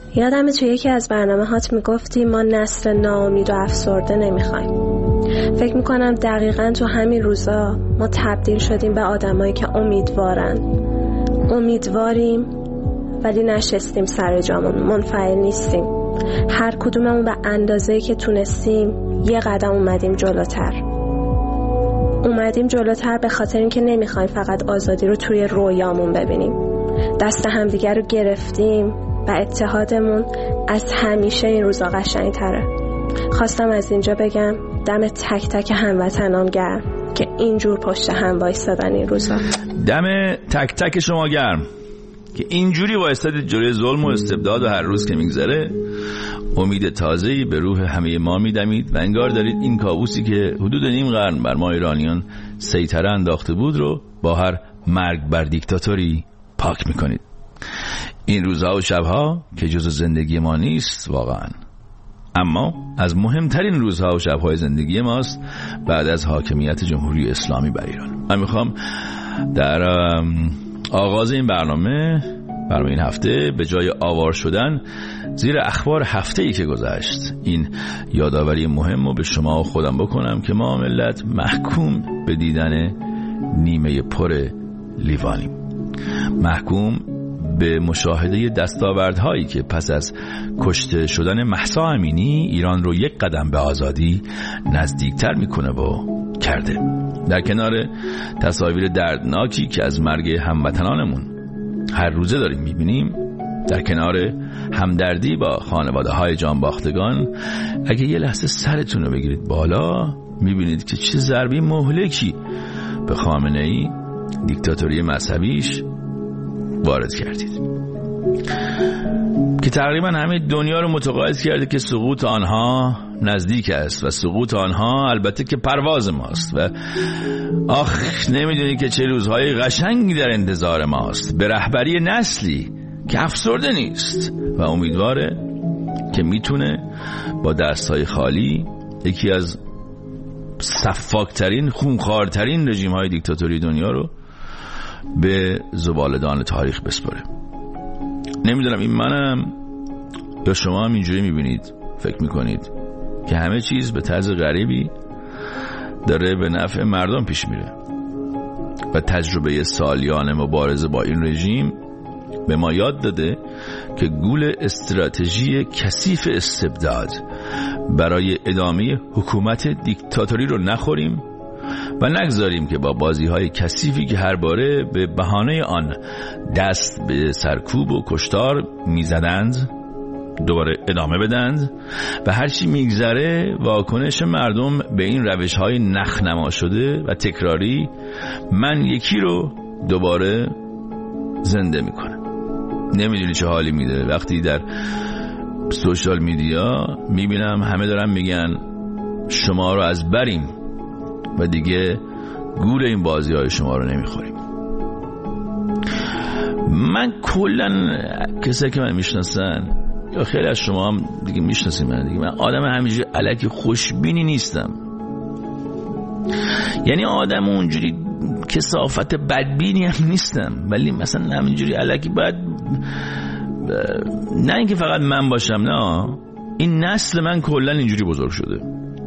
یادمه توی یکی از برنامه‌هات میگفتی ما نسل ناامید و افسرده نمیخوایم. فکر میکنم دقیقاً تو همین روزا ما تبدیل شدیم به آدمایی که امیدواریم ولی نشستیم سر جامون، منفعل نیستیم. هر کدوممون به اندازه‌ای که تونستیم یه قدم اومدیم جلوتر به خاطر اینکه نمیخوایم فقط آزادی رو توی رویامون ببینیم. دست همدیگر رو گرفتیم و اتحادمون از همیشه این روزا قشنگ‌تره. خواستم از اینجا بگم دم تک تک هموطنام گرم که اینجور پشت هم وایسادن این روزا. دم تک تک شما گرم که اینجوری وایسادید جلوی ظلم و استبداد و هر روز که میگذره امید تازه‌ای به روح همه ما میدمید و انگار دارید این کابوسی که حدود نیم قرن بر ما ایرانیان سیطره انداخته بود رو با هر مرگ بر دیکتاتوری پاک میکنید. این روزها و شبها که جزء زندگی ما نیست واقعا، اما از مهمترین روزها و شبهای زندگی ماست بعد از حاکمیت جمهوری اسلامی بر ایران. من میخوام در آغاز این برنامه این هفته به جای آوار شدن زیر اخبار هفته‌ای که گذشت این یادآوری مهم رو به شما و خودم بکنم که ما ملت محکوم به دیدن نیمه پر لیوانیم، محکوم به مشاهده دستاوردهایی که پس از کشته شدن مهسا امینی ایران رو یک قدم به آزادی نزدیکتر میکنه و کرده. در کنار تصاویر دردناکی که از مرگ هموطنانمون هر روزه داریم میبینیم، در کنار همدردی با خانواده های جانباختگان، اگه یه لحظه سرتون رو بگیرید بالا میبینید که چه ضربه مهلکی به خامنه‌ای دیکتاتوری مذهبیش وارد کردید که تقریبا همه دنیا رو متقاعد کرده که سقوط آنها نزدیک است و سقوط آنها البته که پرواز ماست و نمیدونی که چه روزهای قشنگی در انتظار ماست به رهبری نسلی که افسرده نیست و امیدواره که میتونه با دستهای خالی یکی از سفاکترین خونخوارترین رژیم‌های دیکتاتوری دنیا رو به زباله‌دان تاریخ بسپاره. نمیدونم این منم یا شما هم اینجوری میبینید، فکر میکنید که همه چیز به طرز غریبی داره به نفع مردم پیش میره و تجربه سالیان مبارزه با این رژیم به ما یاد داده که گول استراتژی کثیف استبداد برای ادامه حکومت دیکتاتوری رو نخوریم و نگذاریم که با بازی‌های کثیفی که هر باره به بهانه آن دست به سرکوب و کشتار میزدند دوباره ادامه بدند و هرچی میگذره واکنش مردم به این روش‌های نخنما شده و تکراری من یکی رو دوباره زنده میکنه. نمیدونی چه حالی میده وقتی در سوشال میدیا میبینم همه دارن میگن شما رو از بریم و دیگه گول این بازی های شما رو نمیخوریم. من کلن کسایی که من میشناسن یا خیلی از شما هم دیگه میشناسین من آدم همینجوری الکی خوشبینی نیستم، یعنی آدم اونجوری کثافت بدبینی هم نیستم، ولی مثلا همینجوری الکی باید نه اینکه فقط من باشم، نه این نسل من کلن اینجوری بزرگ شده.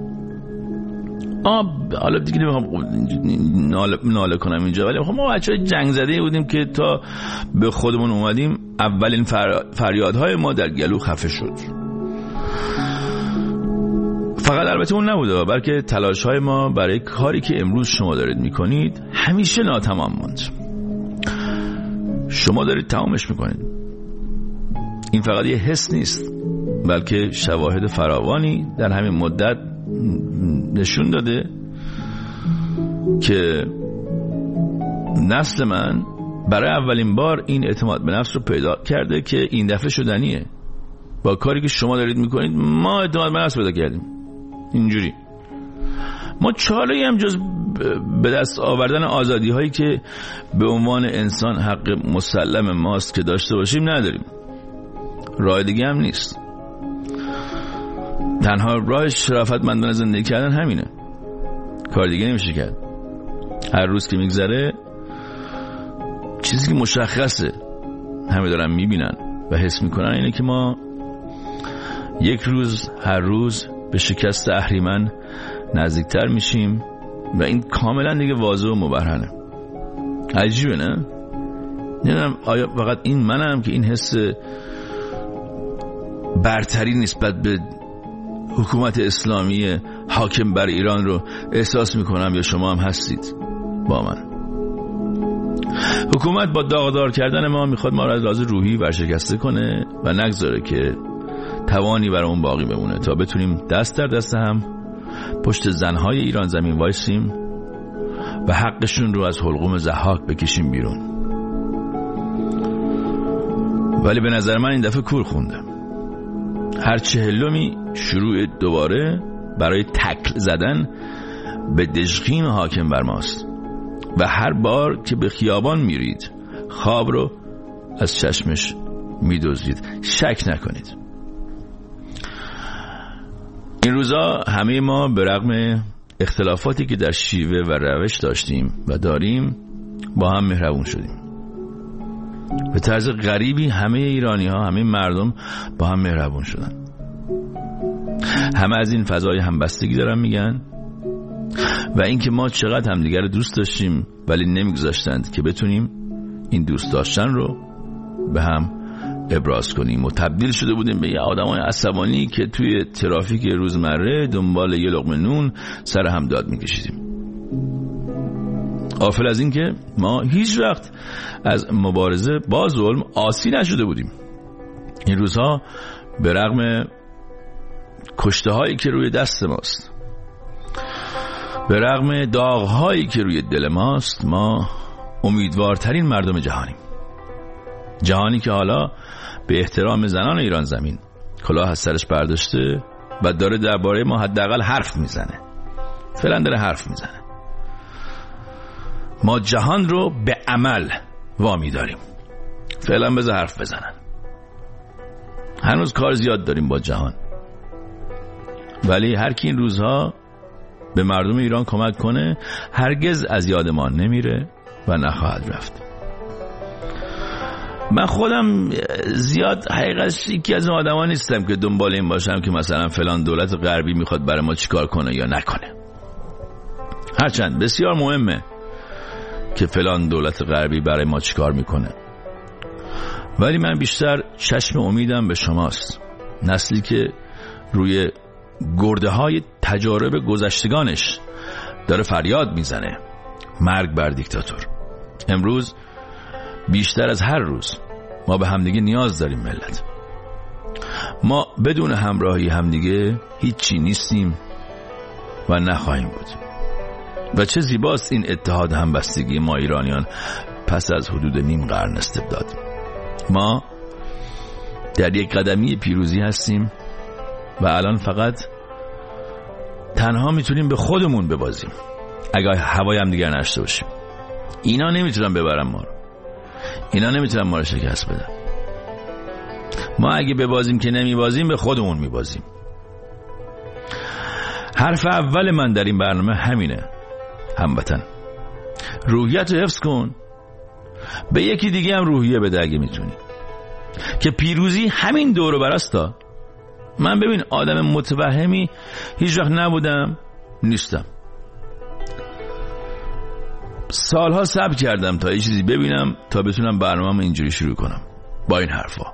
حالا دیگه نمیخوام ناله کنم اینجا، ولی ما بچه‌های جنگ زده بودیم که تا به خودمون اومدیم اولین فریادهای ما در گلو خفه شد. فقط البته اون نبوده، بلکه تلاش‌های ما برای کاری که امروز شما دارید میکنید همیشه ناتمام موند. شما دارید تمامش میکنید. این فقط یه حس نیست، بلکه شواهد فراوانی در همین مدت نشون داده که نسل من برای اولین بار این اعتماد به نفس رو پیدا کرده که این دفعه شدنیه. با کاری که شما دارید میکنید ما اعتماد به نفس پیدا کردیم. اینجوری ما چاله‌ای هم جز به دست آوردن آزادی هایی که به عنوان انسان حق مسلم ماست که داشته باشیم نداریم. راه دیگه هم نیست. تنها راه شرافتمندانه زندگی کردن همینه، کار دیگه نمیشه کرد. هر روز که میگذره چیزی که مشخصه همه دارن میبینن و حس میکنن اینه که ما یک روز هر روز به شکست اهریمن نزدیکتر میشیم و این کاملا دیگه واضح و مبرهنه. عجیبه نه؟ نمیدونم آیا فقط این منم که این حس برتری نسبت به حکومت اسلامی حاکم بر ایران رو احساس میکنم یا شما هم هستید با من؟ حکومت با داغدار کردن ما میخواد ما رو از لحاظ روحی ورشکسته کنه و نگذاره که توانی برامون باقی بمونه تا بتونیم دست در دست هم پشت زنهای ایران زمین وایسیم و حقشون رو از حلقوم ضحاک بکشیم بیرون. ولی به نظر من این دفعه کور خونده. هر 40می شروع دوباره برای تکل زدن به دژقیم حاکم بر ماست و هر بار که به خیابان میرید خواب رو از چشمش میدزدید. شک نکنید. این روزا همه ما به رغم اختلافاتی که در شیوه و روش داشتیم و داریم با هم مهربون شدیم. به طرز غریبی همه ایرانی ها، همه مردم با هم مهربون شدن. همه از این فضای همبستگی دارن میگن و اینکه ما چقدر همدیگر رو دوست داشتیم ولی نمیگذاشتند که بتونیم این دوست داشتن رو به هم ابراز کنیم و تبدیل شده بودیم به یه آدمای عصبانی که توی ترافیک روزمره دنبال یه لقمه نون سر هم داد میکشیدیم. غافل از این که ما هیچ وقت از مبارزه با ظلم آسی نشده بودیم. این روزها به رغم کشته هایی که روی دست ماست، به رغم داغ هایی که روی دل ماست، ما امیدوارترین مردم جهانیم. جهانی که حالا به احترام زنان ایران زمین کلاه از سرش برداشته و داره درباره ما حداقل حرف میزنه. فعلا داره حرف میزنه. ما جهان رو به عمل وامی داریم. فعلا بذار حرف بزنن. هنوز کار زیاد داریم با جهان، ولی هر کی این روزها به مردم ایران کمک کنه هرگز از یاد ما نمیره و نخواهد رفت. من خودم زیاد حقیقتش یکی از اون آدما نیستم که دنبال این باشم که مثلا فلان دولت غربی میخواد برای ما چیکار کنه یا نکنه. هرچند بسیار مهمه که فلان دولت غربی برای ما چیکار میکنه، ولی من بیشتر چشم امیدم به شماست، نسلی که روی گرده های تجارب گذشتگانش داره فریاد میزنه مرگ بر دیکتاتور. امروز بیشتر از هر روز ما به همدیگه نیاز داریم ملت. ما بدون همراهی همدیگه هیچی نیستیم و نخواهیم بود. و چه زیباست این اتحاد همبستگی ما ایرانیان پس از حدود نیم قرن استبداد. ما در یک قدمی پیروزی هستیم و الان فقط تنها میتونیم به خودمون ببازیم. اگه هوای هم دیگر نشته باشیم، اینا نمیتونن ببرن ما رو. اینا نمیتونن ما رو شکست بدن. ما اگه ببازیم که نمیبازیم، به خودمون میبازیم. حرف اول من در این برنامه همینه. هموطن، روحیت رو حفظ کن، به یکی دیگه هم روحیه بده اگه میتونی، که پیروزی همین دور و براستا. من ببین آدم متوهمی هیچ وقت نبودم، نیستم. سالها صبر کردم تا یه چیزی ببینم تا بتونم برنامه‌ام اینجوری شروع کنم با این حرفا.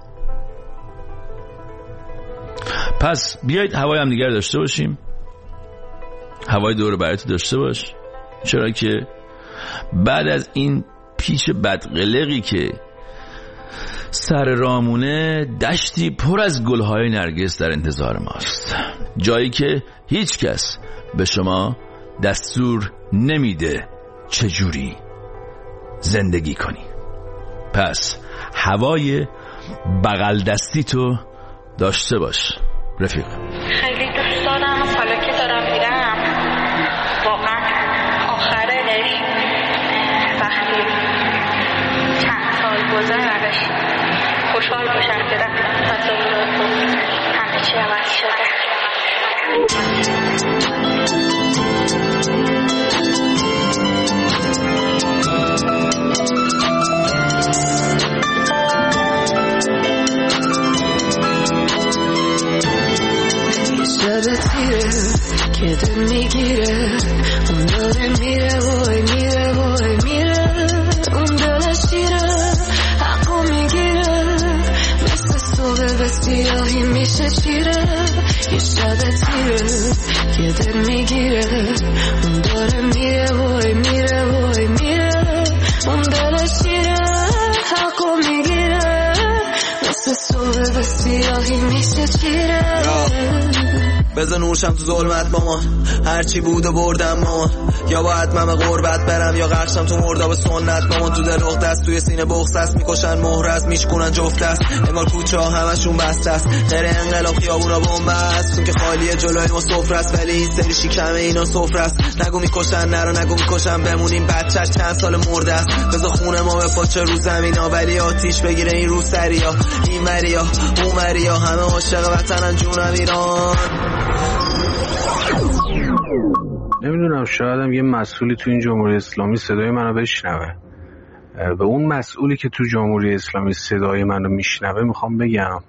پس بیایید هوای هم دیگر داشته باشیم. هوای دور و براتو داشته باش، چرا که بعد از این پیش بدقلقی که سر رامونه، دشتی پر از گلهای نرگس در انتظار ماست، جایی که هیچ کس به شما دستور نمیده چجوری زندگی کنی. پس هوای بغل دستی تو داشته باش رفیق. خیلی دوست دارم، حالا که دارم میرم واقعا آخره وقتی چند سال گذشت خوشحال باشم که رفتم تصادف همه چی عوض شده. که دل میگیره اون داره میره وای میره وای میره اون دل شیره حقو میگیره مثل صبح به سیاهی میشه چیره یه شب تیره که دل میگیره اون داره میره وای میره وای میره اون دل شیره حقو میگیره مثل صبح به سیاهی میشه چیره بزن نورشم تو ظلمت مامان هرچی بود و بردم مامان یا باید من به غربت برم یا غرشم تو مرداب سنت مامان تو دل اخت است توی سینه بغض است میکشن مهر است میشکنن جفت است انگار کوچه ها همشون بسته است غیر انقلاب خیابونا بمب است چون که خالیه جلوی ما سفره است ولی این سری شکم اینا سفره است نگو میکشن نرو نگو میکشن بمونیم بچه چند سال مرده است بذار خونه ما به پاچه رو زمینا ولی آتیش بگیره این رو سریا این مریا اون مریا همه عاشق وطنن جونم ایران. نمیدونم شایدم یه مسئولی تو این جمهوری اسلامی صدای منو بشنوه. به اون مسئولی که تو جمهوری اسلامی صدای منو میشنوه میخوام بگم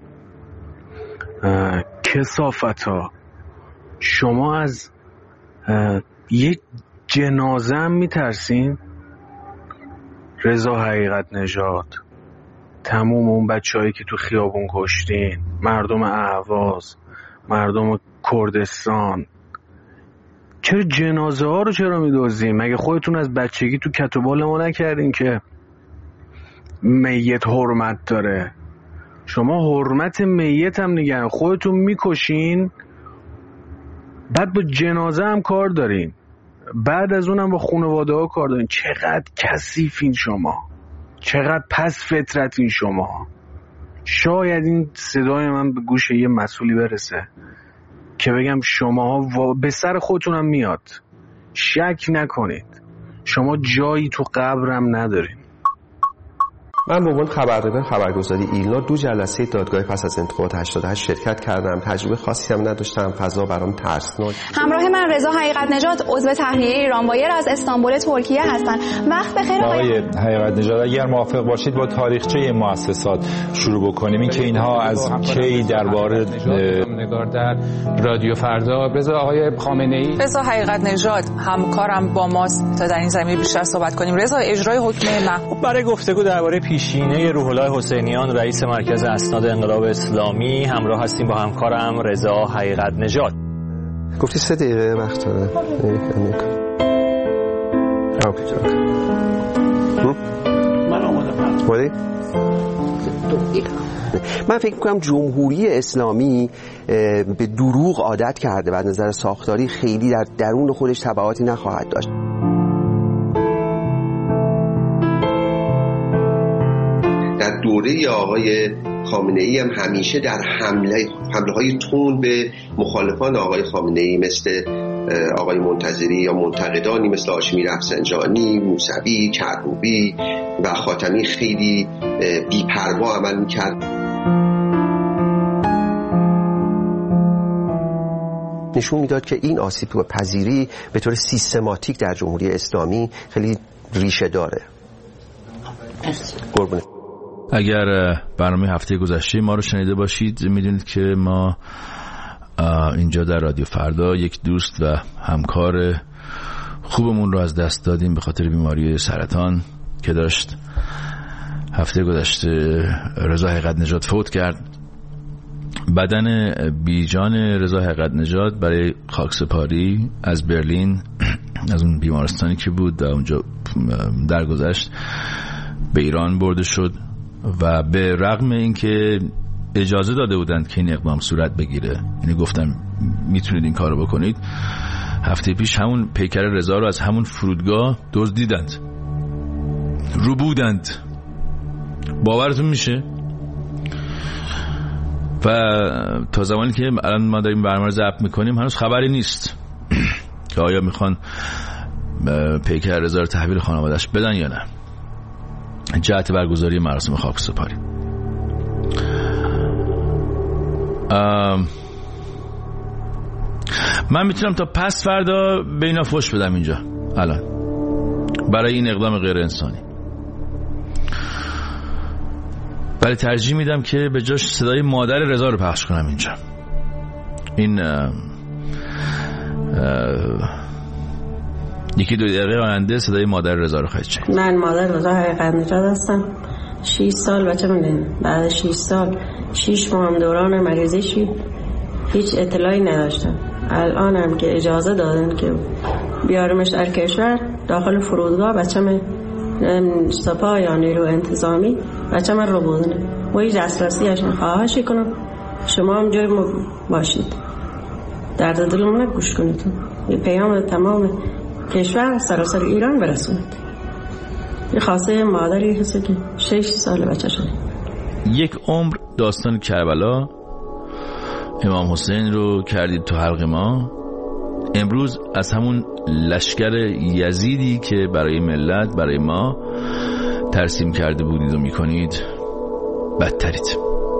کثافتا شما از یک جنازه هم میترسین؟ رضا حقیقت نژاد، تموم اون بچه‌هایی که تو خیابون کشتین، مردم اهواز، مردم کردستان، چرا جنازه ها رو چرا میدوزین؟ مگه خودتون از بچگی تو کت و بال ما نکردین که میت حرمت داره؟ شما حرمت میت هم نگن خودتون میکشین، بعد با جنازه هم کار دارین، بعد از اونم با خانواده ها کار دارین. چقدر کثیفین شما، چقدر پس فطرتین شما. شاید این صدای من به گوش یه مسئولی برسه که بگم شماها به سر خودتونم میاد، شک نکنید شما جایی تو قبرم ندارین. من به عنوان خبرگزاری ایلنا 2 جلسه دادگاه پس از انتخابات 88 شرکت کردم. تجربه خاصی هم نداشتم، فضا برام ترسناک. همراه من رضا حقیقت نژاد عضو تحریریه ایران بایر از استانبول ترکیه هستن. وقت بخیر آقای حقیقت نژاد. اگر موافق باشید با تاریخچه مؤسسات شروع بکنیم، این که اینها از کی درباره نگار در رادیو فردا. رضا آقای خامنه‌ای. رضا حقیقت نژاد همکارم با ماست تا در این زمینه بیشتر صحبت کنیم. رضا اجرای حکم محکوم برای گفتگو درباره پیشینه روح الله حسینیان رئیس مرکز اسناد انقلاب اسلامی همراه هستیم با همکارم رضا حقیقت نژاد. گفتی 3 دقیقه وقت داره. من آمادم. من فکر می‌کنم جمهوری اسلامی به دروغ عادت کرده و از نظر ساختاری خیلی در درون خودش تبعاتی نخواهد داشت. در دوره آقای خامنه‌ای هم همیشه در حمله‌های تند به مخالفان آقای خامنه‌ای مثل آقای منتظری یا منتقدانی مثل هاشمی رفسنجانی، موسوی، کروبی و خاتمی خیلی بی‌پروا عمل می‌کرد. نشون میداد که این آسیب پذیری به طور سیستماتیک در جمهوری اسلامی خیلی ریشه داره. قربونه. اگر برنامه هفته گذشته ما رو شنیده باشید میدونید که ما اینجا در رادیو فردا یک دوست و همکار خوبمون رو از دست دادیم به خاطر بیماری سرطان که داشت. هفته گذشته رضا حقیقت نژاد فوت کرد. بدن بیجان رضا حقیقت نژاد برای خاکسپاری از برلین، از اون بیمارستانی که بود و اونجا درگذشت، به ایران برده شد و به رغم اینکه اجازه داده بودند که این اقدام صورت بگیره، یعنی گفتن میتونید این کارو بکنید، هفته پیش همون پیکر رضا رو از همون فرودگاه دزدیدند، رو بودند. باورتون میشه؟ و تا زمانی که الان ما داریم برنامه رو ضبط میکنیم هنوز خبری نیست که آیا میخوان پیکر رضا رو تحویل خانواده‌اش بدن یا نه، جهت برگزاری مراسم خاکسپاری. من میتونم تا پس فردا به اینا فوش بدم اینجا الان برای این اقدام غیر انسانی، ولی ترجیح میدم که به جاش صدای مادر رضا رو پخش کنم اینجا. این یکی دو دقیقه آینده صدای مادر رضا رو خواهید شنید. من مادر رضا حقیقت نژاد هستم. 6 سال بچه من بعد 6 سال 6 ماه هم دوران مریضی هیچ اطلاعی نداشتم. الان هم که اجازه دادن که بیارمش در کشور داخل فرودگاه بچه من سپاه یا نیرو انتظامی بچه من رو بودنه و هیچ دسترسیش خواهشی کنم شما هم جای ما باشید، درد دلمون نگوش کنید، یه پیام تمام کشور سراسر ایران برسونید. یه خاصه مادری هست که 6 سال بچه شده. یک عمر داستان کربلا امام حسین رو کردید تو حلق ما. امروز از همون لشکر یزیدی که برای ملت، برای ما ترسیم کرده بودید و میکنید بدترید.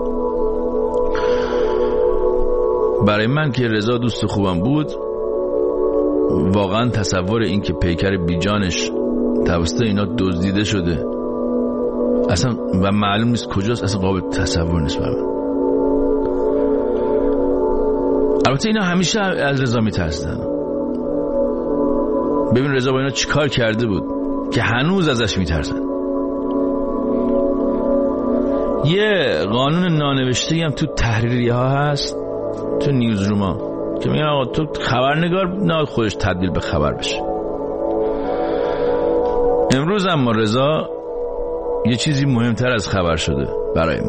برای من که رضا دوست خوبم بود، واقعا تصور این که پیکر بیجانش توسط اینا دزدیده شده اصلا و معلوم نیست کجاست، اصلا قابل تصور نیست برای من. البته اینا همیشه از رضا میترسیدن. ببین رضا با اینا چیکار کرده بود که هنوز ازش میترسن. یه قانون نانوشته‌ای هم تو تحریریه ها هست، تو نیوزروما، که میگن آقا تو خبرنگار نه خودش تبدیل به خبر بشه. امروز اما رضا یه چیزی مهمتر از خبر شده برای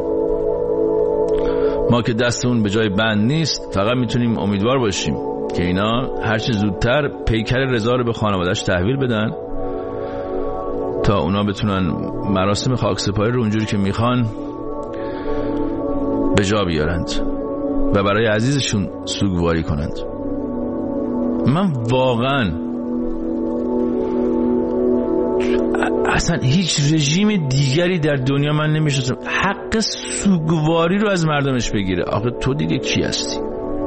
ما که دستمون به جای بند نیست، فقط میتونیم امیدوار باشیم که اینا هرچی زودتر پیکر رضا رو به خانواده‌اش تحویل بدن تا اونا بتونن مراسم خاکسپاری رو اونجوری که میخوان به جا بیارند و برای عزیزشون سوگواری کنند. من واقعا اصلا هیچ رژیم دیگری در دنیا من نمیشناسم حق سوگواری رو از مردمش بگیره. آخه تو دیگه کی هستی؟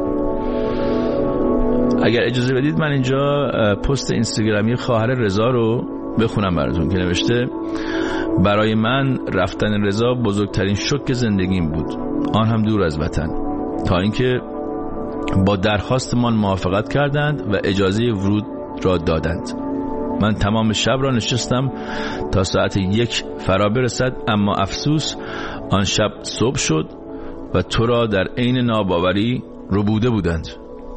اگر اجازه بدید من اینجا پست اینستاگرامی خواهر رضا رو بخونم براتون که نوشته: برای من رفتن رضا بزرگترین شوک زندگیم بود، آن هم دور از وطن، تا اینکه با درخواستمان موافقت کردند و اجازه ورود را دادند. من تمام شب را نشستم تا ساعت 1 فرا برسد، اما افسوس آن شب صبح شد و تو را در عین ناباوری ربوده بودند.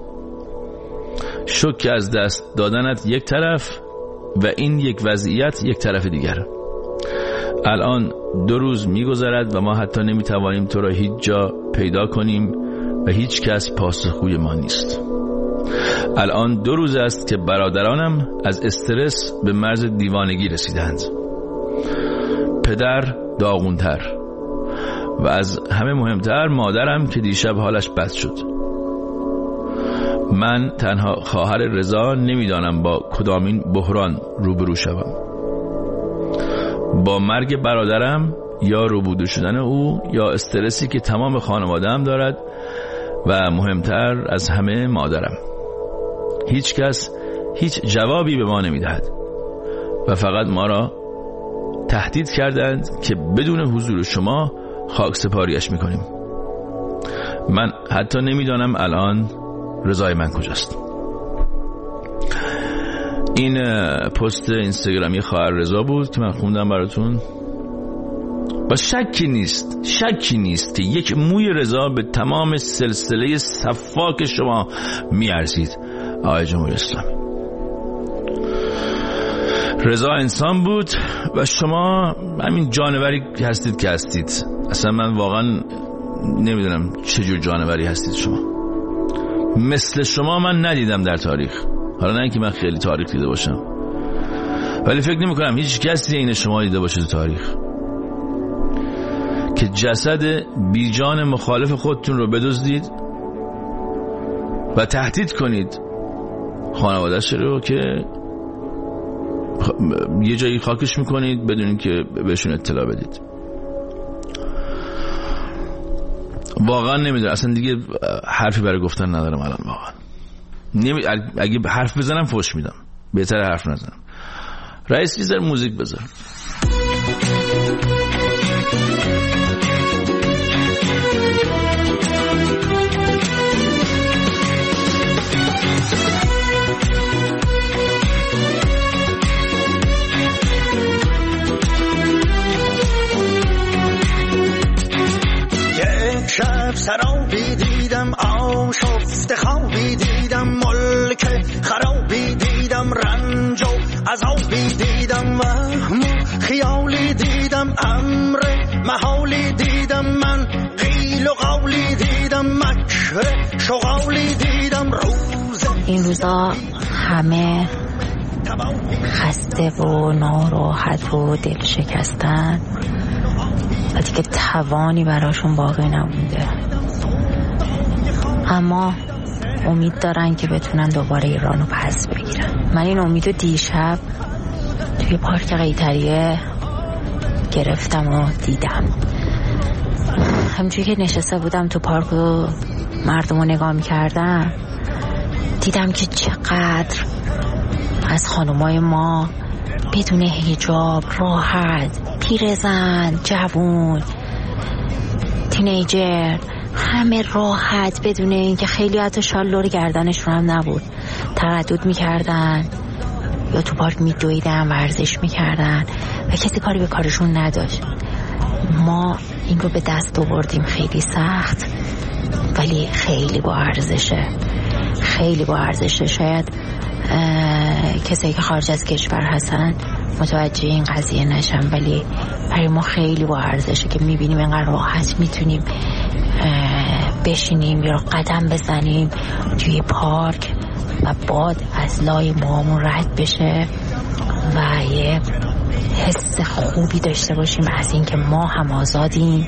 شوک از دست دادنت یک طرف و این یک وضعیت یک طرف دیگر. الان 2 روز می‌گذرد و ما حتی نمی‌توانیم تو را هیچ جا پیدا کنیم و هیچ کس پاسخگوی ما نیست. الان 2 روز است که برادرانم از استرس به مرز دیوانگی رسیدند. پدر داغونتر و از همه مهمتر مادرم که دیشب حالش بد شد. من تنها خواهر رضا نمیدانم با کدامین بحران روبرو شوم، با مرگ برادرم یا ربوده شدن او یا استرسی که تمام خانواده‌ام دارد و مهمتر از همه مادرم. هیچ کس هیچ جوابی به ما نمیدهد و فقط ما را تهدید کردند که بدون حضور شما خاکسپاریش میکنیم. من حتی نمیدانم الان رضای من کجاست. این پست اینستاگرامی خواهر رضا بود که من خوندم براتون و شکی نیست که یک موی رضا به تمام سلسله صفاک شما میارزید. آقای جمهوری اسلامی، رضا انسان بود و شما همین جانوری هستید که هستید. اصلا من واقعا نمیدونم چجور جانوری هستید شما. مثل شما من ندیدم در تاریخ. حالا نه اینکه من خیلی تاریخ دیده باشم، ولی فکر نمی کنم هیچ کسی این شما دیده باشه تو تاریخ که جسد بیجان مخالف خودتون رو بدزدید و تهدید کنید خانواده‌اش رو که یه جایی خاکش میکنید بدون اینکه بهشون اطلاع بدید. واقعا نمیدونم، اصلا دیگه حرفی برای گفتن ندارم الان. واقعا اگه حرف بزنم فوش میدم، بهتره حرف نزنم. رئیس بیزر موزیک بذار. سرابی دیدم آشفت خوابی دیدم ملک خرابی دیدم رنج و عذابی دیدم وهم و خیالی دیدم امر محالی دیدم من قیل و قولی دیدم مکر شغالی دیدم روز این روزا همه خسته و ناراحت و دل شکستن و دیگه توانی براشون باقی نمونده، اما امید دارن که بتونن دوباره ایرانو پس بگیرن. من این امیدو دیشب توی پارک قیطریه گرفتم و دیدم. همونجوری که نشسته بودم تو پارک و مردمو نگاه میکردم دیدم که چقدر از خانمای ما بدون حجاب راحت، پیرزن، جوون، تینیجر، همه راحت بدون اینکه خیلی حتی شالور گردنشون هم نبود تردد میکردن یا تو پارک میدویدن، ورزش میکردن و کسی کاری به کارشون نداشت. ما این رو به دست آوردیم، خیلی سخت ولی خیلی با ارزشه، خیلی با ارزشه. شاید کسایی که خارج از کشور هستن متوجه این قضیه نشن، ولی برای ما خیلی با ارزشه که میبینیم اینقدر راحت میتونیم بشینیم یا قدم بزنیم توی پارک و باد از لای موامون رد بشه و یه حس خوبی داشته باشیم از این که ما هم آزادیم،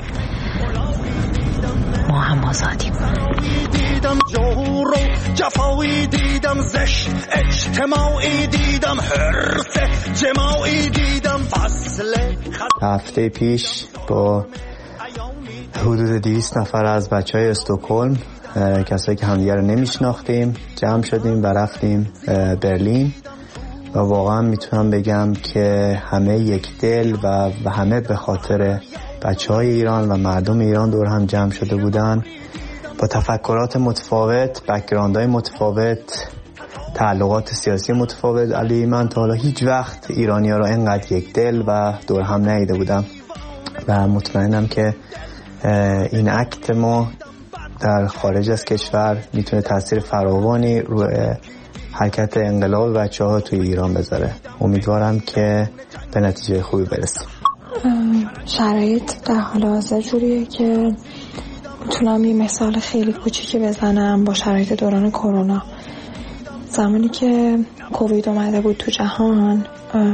ما هم آزادیم. دیدم جور و جفایی دیدم، زشت اجتماعی دیدم، حرص جماعی دیدم، فصل هفته پیش با حدود 200 نفر از بچهای استکهلم، کسایی که همدیگر رو نمیشناختیم، جمع شدیم و رفتیم برلین و واقعا میتونم بگم که همه یک دل و همه به خاطر بچهای ایران و مردم ایران دور هم جمع شده بودن با تفکرات متفاوت، بک‌گراندهای متفاوت، تعلقات سیاسی متفاوت. علی من تا حالا هیچ وقت ایرانی‌ها را اینقدر یک دل و دور هم ندیده بودم و مطمئنم که این اکت ما در خارج از کشور میتونه تاثیر فراوانی روی حرکت انقلاب بچه‌ها توی ایران بذاره. امیدوارم که به نتیجه خوبی برسیم. شرایط در حال حاضر جوریه که میتونم یه مثال خیلی کوچیکی بزنم با شرایط دوران کرونا. زمانی که کووید اومده بود تو جهان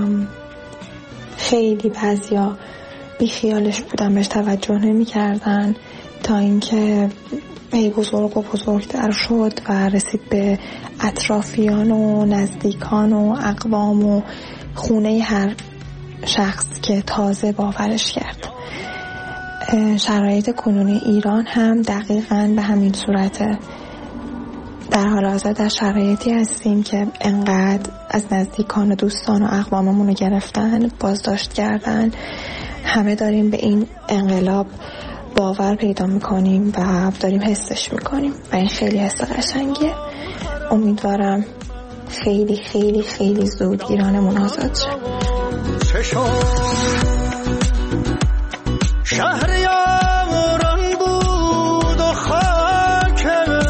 خیلی بعضیا بیخیالش بودن، بهش توجه نمی کردن تا اینکه بزرگ و بزرگتر شد و رسید به اطرافیان و نزدیکان و اقوام و خونه هر شخص که تازه باورش کرد. شرایط کنونی ایران هم دقیقاً به همین صورته. در حال حاضر در شرایطی هستیم که انقدر از نزدیکان و دوستان و اقواممون رو گرفتن، بازداشت کردن. همه داریم به این انقلاب باور پیدا میکنیم و داریم حسش میکنیم و این خیلی حس قشنگیه. امیدوارم خیلی خیلی خیلی زود ایرانمون آزاد شه. شهریاران بود و خاک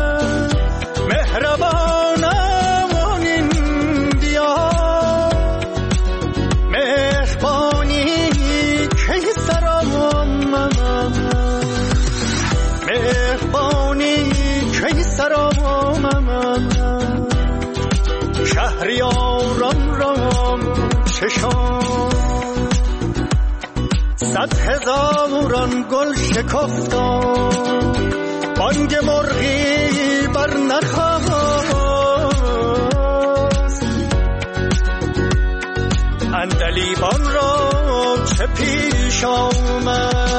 مهربانان این دیار، مهربانی که سرام، مهربانی که سرام، شهریاران رام چشان، 100,000 گل شکفتم، بانگ مرغی بر نخواست، عندلیبان را چه پیش آمد،